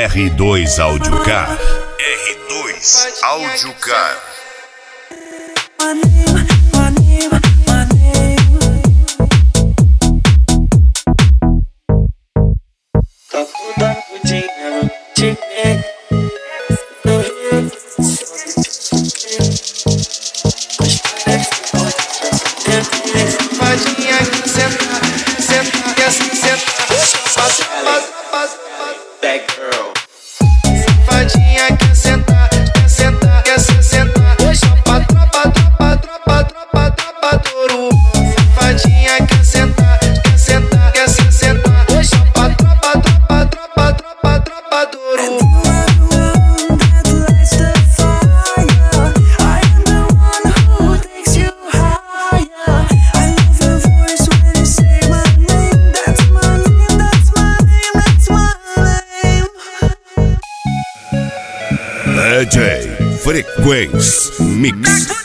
R2 Audiocar. R2 Audiocar. Tá toda fudinha, te Safadinha que senta, senta, quer se sentar. that girl. Safadinha quer sentar, quer se sentar. Tropa, tropa, tropa, tropa, tropa, tropa, touro. Safadinha quer sentar, quer se sentar. Tropa, tropa, tropa, tropa, tropa, tropa, touro. DJ Frequência Mix.